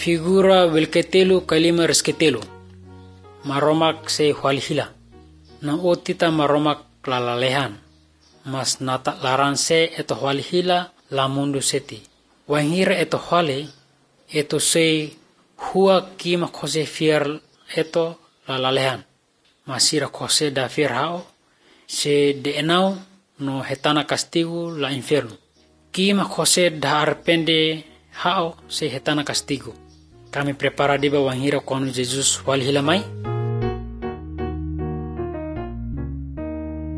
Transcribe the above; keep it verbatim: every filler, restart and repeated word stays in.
figura welketelu kalima resketelu maromak se hualhila na otita maromak lalalehan mas nata laran se eto hualhila la mundu seti wanghira eto hale eto se hua kima kose fier eto lalalehan masira kose da fier hao se de enau no hetana castigo la inferno kima kose da arpende hao se hetana castigo. Kami prepara di bawah hira konu Jesus walhilamai.